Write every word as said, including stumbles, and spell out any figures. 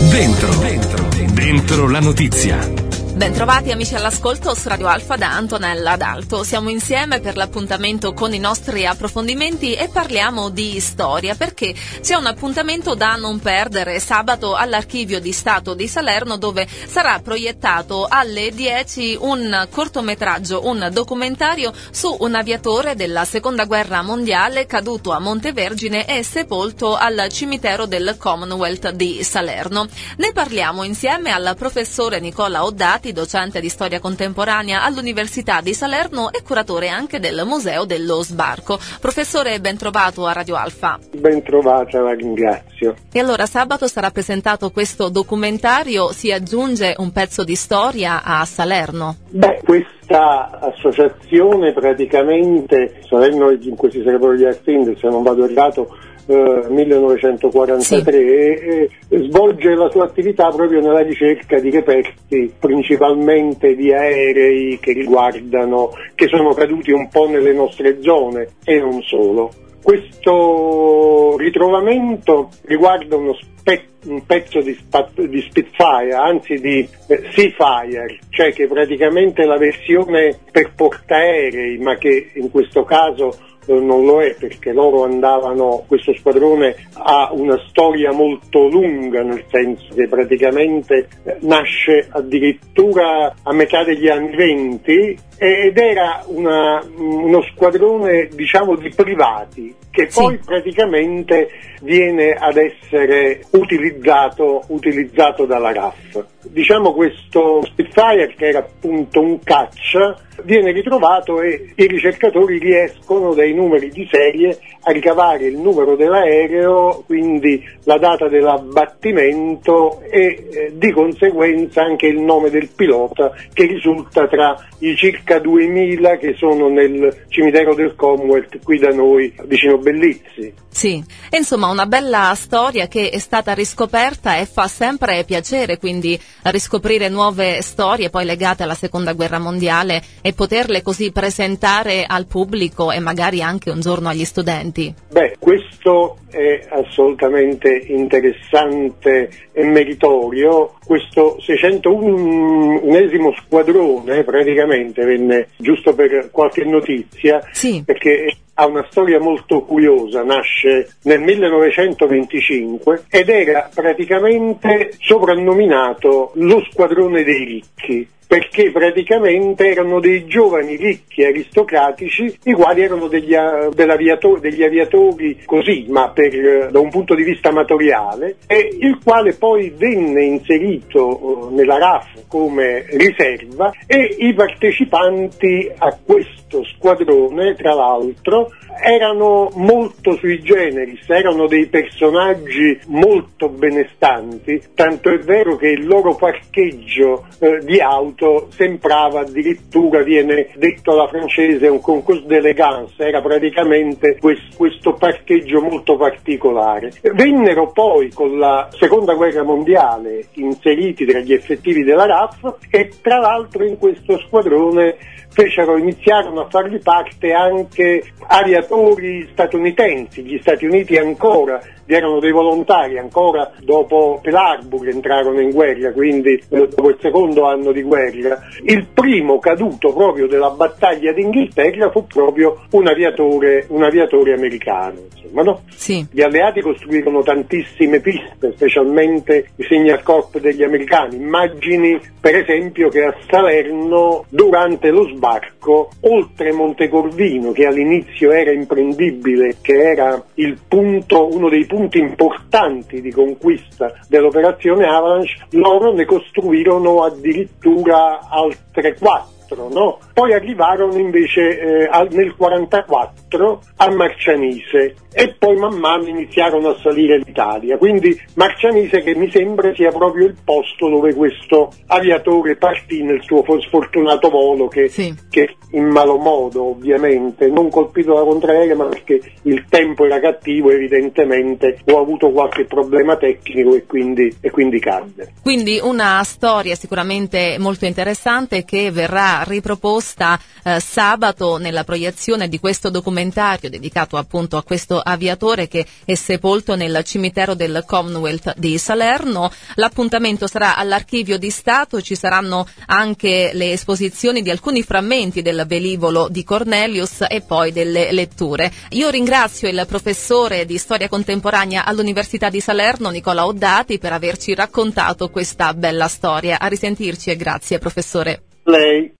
Dentro, dentro, dentro la notizia. Bentrovati amici all'ascolto su Radio Alfa da Antonella D'Alto. Siamo insieme per l'appuntamento con i nostri approfondimenti e parliamo di storia, perché c'è un appuntamento da non perdere sabato all'Archivio di Stato di Salerno, dove sarà proiettato alle dieci un cortometraggio, un documentario su un aviatore della Seconda Guerra Mondiale caduto a Montevergine e sepolto al cimitero del Commonwealth di Salerno. Ne parliamo insieme al professore Nicola Oddati, docente di storia contemporanea all'Università di Salerno e curatore anche del Museo dello Sbarco. Professore, ben trovato a Radio Alfa. Ben trovata, la ringrazio. E allora sabato sarà presentato questo documentario, si aggiunge un pezzo di storia a Salerno? Beh, questa associazione praticamente, Salerno in cui si sarebbero gli Artindi, se non vado errato, Uh, millenovecentoquarantatré, sì. e, e svolge la sua attività proprio nella ricerca di reperti, principalmente di aerei che riguardano, che sono caduti un po' nelle nostre zone e non solo. Questo ritrovamento riguarda uno spe- un pezzo di, spat- di Spitfire, anzi di eh, Seafire, cioè che praticamente è la versione per portaerei, ma che in questo caso non lo è, perché loro andavano, questo squadrone ha una storia molto lunga, nel senso che praticamente nasce addirittura a metà degli anni venti ed era una, uno squadrone, diciamo, di privati che poi sì. praticamente viene ad essere utilizzato, utilizzato dalla R A F. Diciamo questo Spitfire, che era appunto un caccia, viene ritrovato e i ricercatori riescono dai numeri di serie a ricavare il numero dell'aereo, quindi la data dell'abbattimento e eh, di conseguenza anche il nome del pilota, che risulta tra i circa duemila che sono nel cimitero del Commonwealth qui da noi vicino Bellizzi. Sì, e insomma una bella storia che è stata riscoperta e fa sempre piacere quindi riscoprire nuove storie poi legate alla Seconda Guerra Mondiale e poterle così presentare al pubblico e magari anche un giorno agli studenti. Beh, questo è assolutamente interessante e meritorio. Questo seicentounesimo squadrone praticamente venne, giusto per qualche notizia, sì. perché ha una storia molto curiosa, nasce nel millenovecentoventicinque ed era praticamente soprannominato lo squadrone dei ricchi, perché praticamente erano dei giovani ricchi aristocratici, i quali erano degli, dell'aviator, degli aviatori così, ma per, da un punto di vista amatoriale, e il quale poi venne inserito uh, nella R A F come riserva, e i partecipanti a questo squadrone, tra l'altro, erano molto sui generis, erano dei personaggi molto benestanti, tanto è vero che il loro parcheggio eh, di auto sembrava addirittura, viene detto alla francese, un concours d'élégance, era praticamente quest- questo parcheggio molto particolare. Vennero poi con la Seconda Guerra Mondiale inseriti tra gli effettivi della R A F e tra l'altro in questo squadrone fecero, iniziarono a fargli parte anche aviatori statunitensi. Gli Stati Uniti ancora vi erano dei volontari, ancora dopo Pearl Harbor entrarono in guerra, quindi eh, dopo il secondo anno di guerra. Il primo caduto proprio della battaglia d'Inghilterra fu proprio un aviatore, un aviatore americano, insomma, no? Sì. Gli alleati costruirono tantissime piste, specialmente i Signal Corp degli americani. Immagini per esempio che a Salerno, durante lo sbarco, oltre Montecorvino, che all'inizio era imprendibile, che era il punto, uno dei punti importanti di conquista dell'operazione Avalanche, loro ne costruirono addirittura altre quattro. No? Poi arrivarono invece eh, al, nel quarantaquattro a Marcianise e poi man mano iniziarono a salire l'Italia, quindi Marcianise, che mi sembra sia proprio il posto dove questo aviatore partì nel suo sfortunato volo che, sì. che in malo modo, ovviamente, non colpito da contraerea, ma perché il tempo era cattivo evidentemente, o ha avuto qualche problema tecnico e quindi, e quindi cadde. Quindi una storia sicuramente molto interessante che verrà verrà riproposta eh, sabato nella proiezione di questo documentario dedicato appunto a questo aviatore che è sepolto nel cimitero del Commonwealth di Salerno. L'appuntamento sarà all'Archivio di Stato, ci saranno anche le esposizioni di alcuni frammenti del velivolo di Cornelius e poi delle letture. Io ringrazio il professore di storia contemporanea all'Università di Salerno, Nicola Oddati, per averci raccontato questa bella storia. A risentirci e grazie, professore. Lei.